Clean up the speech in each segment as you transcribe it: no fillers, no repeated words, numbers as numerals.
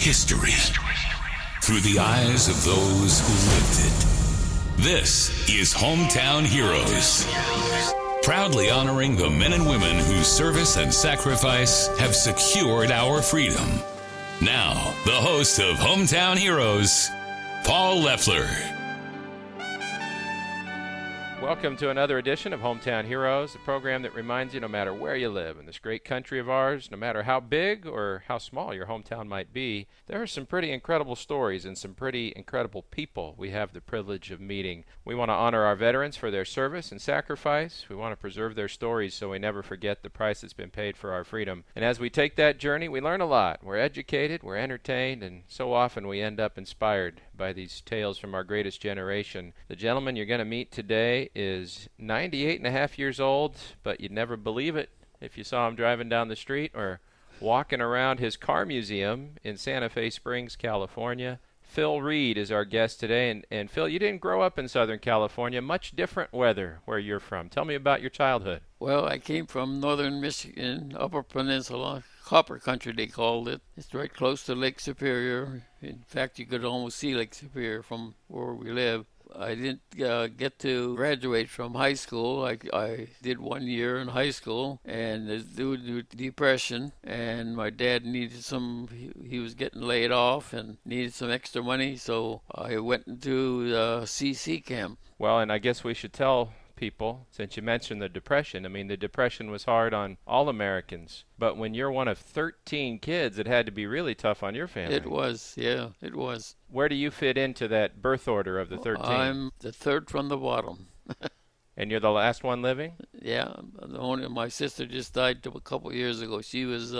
history through the eyes of those who lived it. This is Hometown Heroes, proudly honoring the men and women whose service and sacrifice have secured our freedom. Now, the host of Hometown Heroes, Paul Leffler. Welcome to another edition of Hometown Heroes, a program that reminds you no matter where you live in this great country of ours, no matter how big or how small your hometown might be, there are some pretty incredible stories and some pretty incredible people we have the privilege of meeting. We want to honor our veterans for their service and sacrifice. We want to preserve their stories so we never forget the price that's been paid for our freedom. And as we take that journey, we learn a lot. We're educated, we're entertained, and so often we end up inspired by these tales from our greatest generation. The gentleman you're going to meet today is 98 and a half years old, but you'd never believe it if you saw him driving down the street or walking around his car museum in Santa Fe Springs, California. Phil Reed is our guest today. And Phil, you didn't grow up in Southern California. Much different weather where you're from. Tell me about your childhood. Well, I came from northern Michigan, Upper Peninsula, Copper Country they called it. It's right close to Lake Superior. In fact, you could almost see Lake Superior from where we live. I didn't get to graduate from high school. I did 1 year in high school, and due to depression, and my dad needed he was getting laid off and needed some extra money, so I went into CC camp. Well, and I guess we should tell people, since you mentioned the Depression, I mean, the Depression was hard on all Americans, but when you're one of 13 kids, it had to be really tough on your family. It was, yeah, it was. Where do you fit into that birth order of the 13? I'm the third from the bottom. And you're the last one living? Yeah, my sister just died a couple of years ago. She was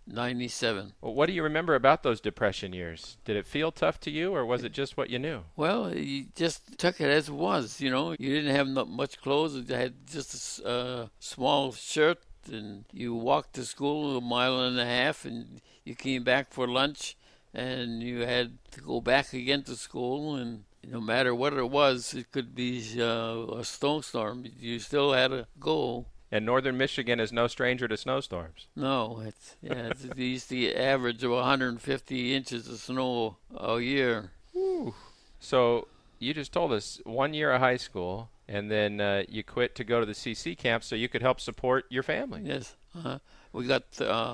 97. Well, what do you remember about those Depression years? Did it feel tough to you, or was it just what you knew? Well, you just took it as it was, you know. You didn't have much clothes. You had just a small shirt, and you walked to school a mile and a half, and you came back for lunch, and you had to go back again to school, and no matter what it was, it could be a snowstorm. You still had to go. And northern Michigan is no stranger to snowstorms. No, they used to average of 150 inches of snow a year. Whew. So you just told us 1 year of high school, and then you quit to go to the CC camp so you could help support your family. Yes. We got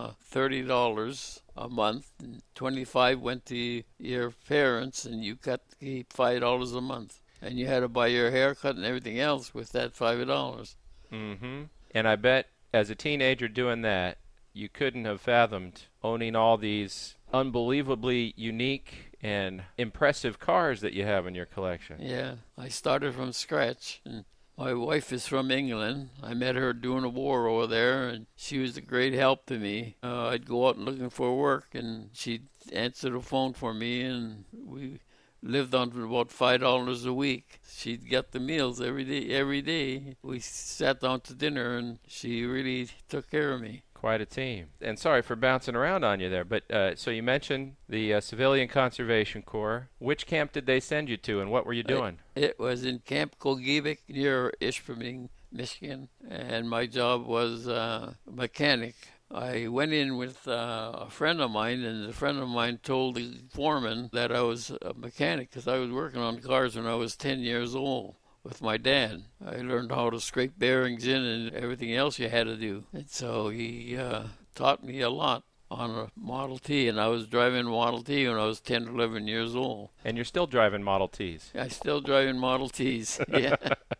$30 a month, and $25 went to your parents, and you got to keep $5 a month. And you had to buy your haircut and everything else with that $5. Mm-hmm. And I bet as a teenager doing that, you couldn't have fathomed owning all these unbelievably unique and impressive cars that you have in your collection. Yeah, I started from scratch. And my wife is from England. I met her during the war over there, and she was a great help to me. I'd go out looking for work, and she'd answer the phone for me, and we lived on about $5 a week. She'd get the meals every day. We sat down to dinner, and she really took care of me. Quite a team. And sorry for bouncing around on you there, but so you mentioned the Civilian Conservation Corps. Which camp did they send you to, and what were you doing? It was in Camp Kogiebik near Ishpeming, Michigan, and my job was mechanic. I went in with a friend of mine, and the friend of mine told the foreman that I was a mechanic because I was working on cars when I was 10 years old with my dad. I learned how to scrape bearings in and everything else you had to do. And so he taught me a lot on a Model T, and I was driving Model T when I was 10, 11 years old. And you're still driving Model Ts? I'm still driving Model Ts, yeah.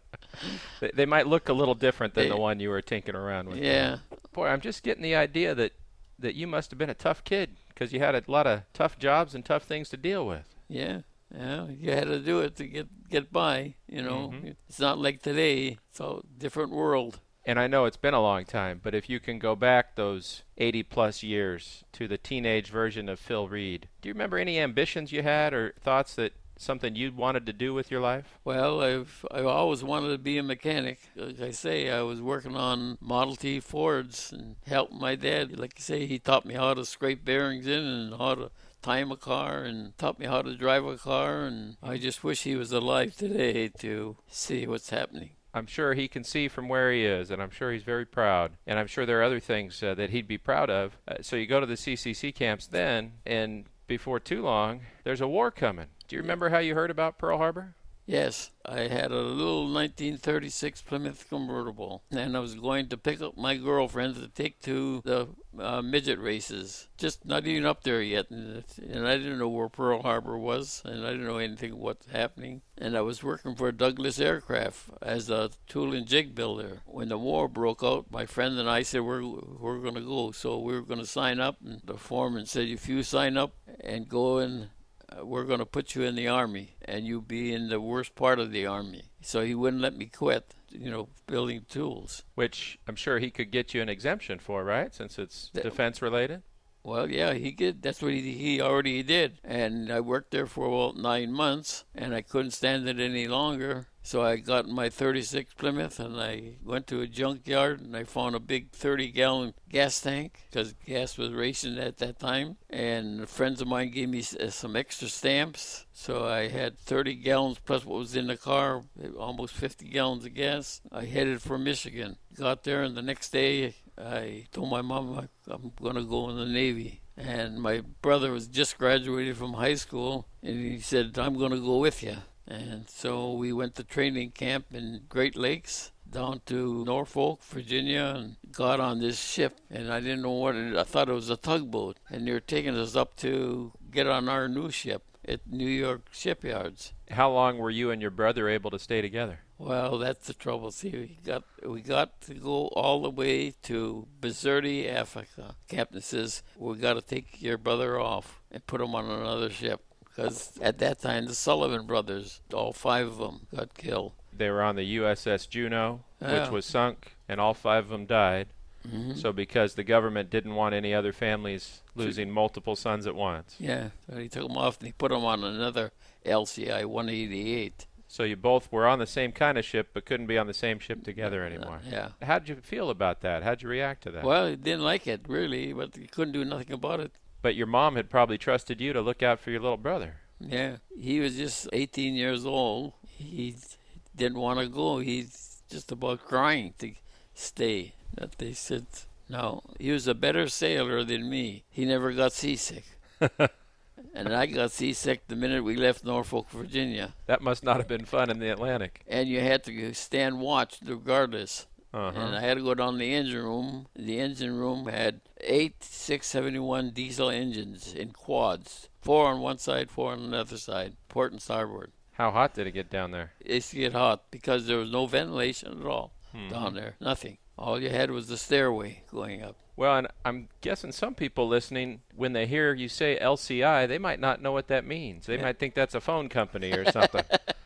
They might look a little different than the one you were tinkering around with. Yeah. Boy, I'm just getting the idea that you must have been a tough kid because you had a lot of tough jobs and tough things to deal with. Yeah, you had to do it to get by, you know. Mm-hmm. It's not like today. It's a different world. And I know it's been a long time, but if you can go back those 80-plus years to the teenage version of Phil Reed, do you remember any ambitions you had or thoughts that something you wanted to do with your life? Well, I've always wanted to be a mechanic. Like I say, I was working on Model T Fords and helping my dad. Like I say, he taught me how to scrape bearings in and how to time a car and taught me how to drive a car. And I just wish he was alive today to see what's happening. I'm sure he can see from where he is, and I'm sure he's very proud. And I'm sure there are other things that he'd be proud of. So you go to the CCC camps then, and before too long, there's a war coming. Do you remember how you heard about Pearl Harbor? Yes, I had a little 1936 Plymouth convertible, and I was going to pick up my girlfriend to take to the midget races. Just not even up there yet, and I didn't know where Pearl Harbor was, and I didn't know anything what's happening. And I was working for Douglas Aircraft as a tool and jig builder. When the war broke out, my friend and I said we're going to go, so we were going to sign up. And the foreman said, if you sign up and go in, we're going to put you in the Army, and you be in the worst part of the Army. So he wouldn't let me quit, building tools. Which I'm sure he could get you an exemption for, right? Since it's defense related? Well, yeah, he did. That's what he already did. And I worked there for about 9 months, and I couldn't stand it any longer. So I got my 36 Plymouth, and I went to a junkyard, and I found a big 30-gallon gas tank, because gas was rationed at that time. And friends of mine gave me some extra stamps. So I had 30 gallons plus what was in the car, almost 50 gallons of gas. I headed for Michigan. Got there, and the next day I told my mom I'm going to go in the Navy. And my brother was just graduated from high school, and he said, I'm going to go with you. And so we went to training camp in Great Lakes, down to Norfolk, Virginia, and got on this ship. And I didn't know what it is. I thought it was a tugboat. And they were taking us up to get on our new ship at New York shipyards. How long were you and your brother able to stay together? Well, that's the trouble. See, we got to go all the way to Bizerte, Africa. Captain says, we got to take your brother off and put him on another ship. Because at that time, the Sullivan brothers, all 5 of them, got killed. They were on the USS Juneau, which was sunk, and all 5 of them died. Mm-hmm. So because the government didn't want any other families losing multiple sons at once. Yeah, so he took them off and he put them on another LCI 188. So you both were on the same kind of ship, but couldn't be on the same ship together anymore. Yeah. How'd you feel about that? How'd you react to that? Well, I didn't like it, really, but you couldn't do nothing about it. But your mom had probably trusted you to look out for your little brother. Yeah. He was just 18 years old. He didn't want to go. He's just about crying to stay. That they said, no. He was a better sailor than me. He never got seasick. And I got seasick the minute we left Norfolk, Virginia. That must not have been fun in the Atlantic. And you had to stand watch regardless. Uh-huh. And I had to go down the engine room. The engine room had 8 671 diesel engines in quads. 4 on one side, 4 on the other side, port and starboard. How hot did it get down there? It used to get hot because there was no ventilation at all down there. Nothing. All you had was the stairway going up. Well, and I'm guessing some people listening, when they hear you say LCI, they might not know what that means. They might think that's a phone company or something.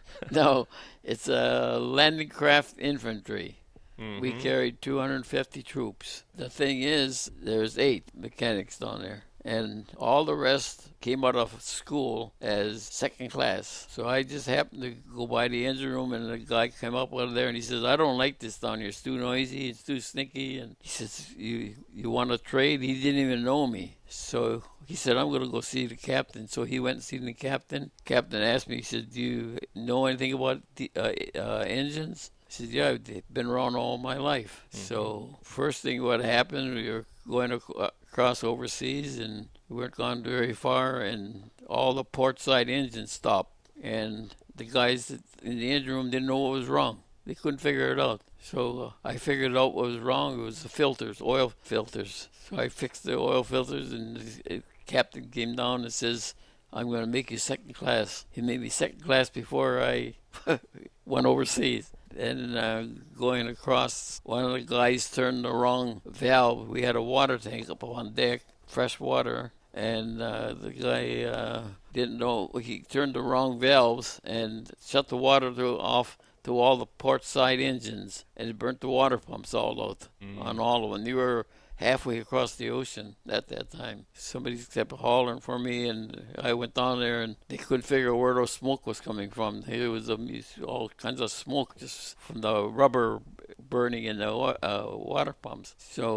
No, it's a landing craft infantry. Mm-hmm. We carried 250 troops. The thing is, there's 8 mechanics down there. And all the rest came out of school as second class. So I just happened to go by the engine room, and the guy came up out of there, and he says, I don't like this down here. It's too noisy. It's too stinky. And he says, you want to trade? He didn't even know me. So he said, I'm going to go see the captain. So he went and seen the captain. Captain asked me, he said, do you know anything about the engines? I said, yeah, I've been around all my life. Mm-hmm. So first thing what happened, we were going across overseas, and we weren't gone very far, and all the port side engines stopped. And the guys in the engine room didn't know what was wrong. They couldn't figure it out. So I figured out what was wrong. It was the filters, oil filters. So I fixed the oil filters, and the captain came down and says, I'm going to make you second class. He made me second class before I went overseas. And going across, one of the guys turned the wrong valve. We had a water tank up on deck, fresh water, and the guy didn't know. He turned the wrong valves and shut the water off to all the port side engines, and it burnt the water pumps all out on all of them. They were halfway across the ocean at that time. Somebody kept hollering for me, and I went down there, and they couldn't figure out where the smoke was coming from. It was all kinds of smoke just from the rubber burning in the water pumps.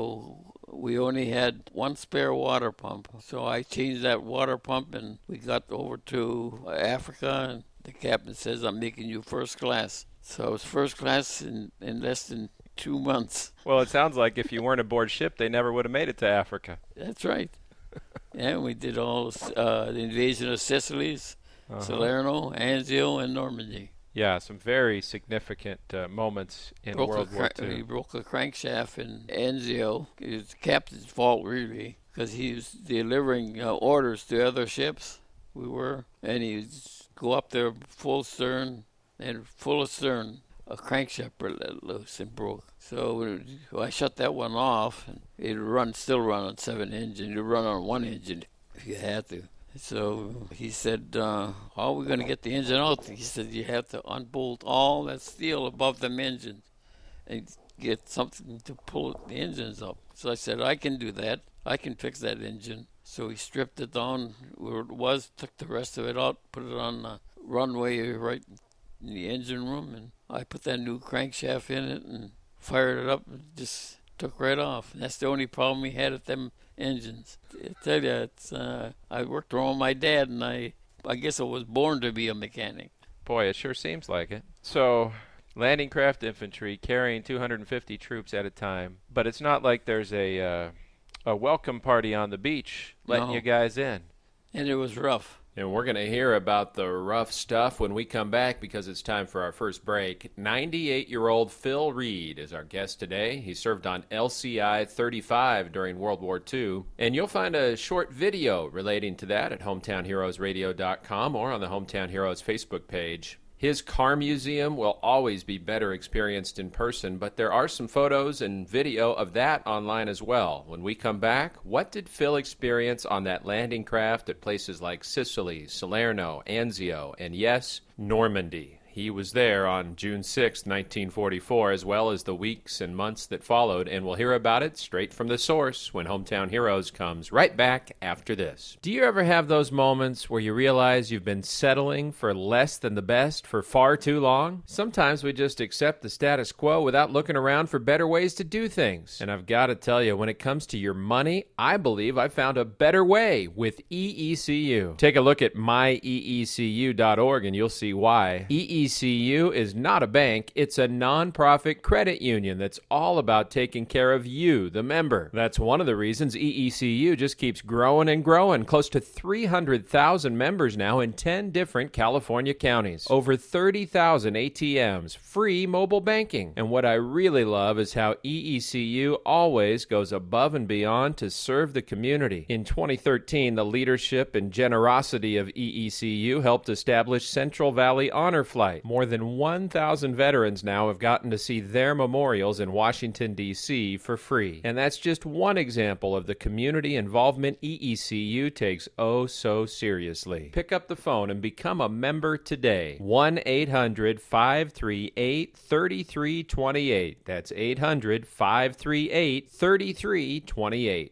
So we only had one spare water pump. So I changed that water pump, and we got over to Africa, and the captain says, I'm making you first class. So I was first class in less than 2 months. Well, it sounds like if you weren't aboard ship, they never would have made it to Africa. That's right. And we did all the invasion of Sicily's, Salerno, Anzio, and Normandy. Yeah, some very significant moments in World War II. He broke a crankshaft in Anzio. It was the captain's fault, really, because he was delivering orders to other ships. And he'd go up there full stern, and full astern, a crankshaft let loose and broke. So I shut that one off, and it'd still run on 7 engines. You'd run on 1 engine if you had to. So he said, how are we going to get the engine out? He said, you have to unbolt all that steel above them engines and get something to pull the engines up. So I said, I can do that. I can fix that engine. So he stripped it down where it was, took the rest of it out, put it on the runway right in the engine room, and I put that new crankshaft in it and fired it up, and it just took right off. And that's the only problem we had with them engines. I tell you, I worked around my dad, and I guess I was born to be a mechanic. Boy, it sure seems like it. So, landing craft infantry carrying 250 troops at a time, but it's not like there's a welcome party on the beach letting you guys in. And it was rough. And we're going to hear about the rough stuff when we come back, because it's time for our first break. 98-year-old Phil Reed is our guest today. He served on LCI 35 during World War II. And you'll find a short video relating to that at hometownheroesradio.com or on the Hometown Heroes Facebook page. His car museum will always be better experienced in person, but there are some photos and video of that online as well. When we come back, what did Phil experience on that landing craft at places like Sicily, Salerno, Anzio, and yes, Normandy? He was there on June 6, 1944, as well as the weeks and months that followed, and we'll hear about it straight from the source when Hometown Heroes comes right back after this. Do you ever have those moments where you realize you've been settling for less than the best for far too long? Sometimes we just accept the status quo without looking around for better ways to do things. And I've got to tell you, when it comes to your money, I believe I found a better way with EECU. Take a look at myeecu.org and you'll see why. EECU is not a bank, it's a nonprofit credit union that's all about taking care of you, the member. That's one of the reasons EECU just keeps growing and growing. Close to 300,000 members now in 10 different California counties. Over 30,000 ATMs, free mobile banking. And what I really love is how EECU always goes above and beyond to serve the community. In 2013, the leadership and generosity of EECU helped establish Central Valley Honor Flight. More than 1,000 veterans now have gotten to see their memorials in Washington, D.C. for free. And that's just one example of the community involvement EECU takes oh so seriously. Pick up the phone and become a member today. 1-800-538-3328. That's 800-538-3328.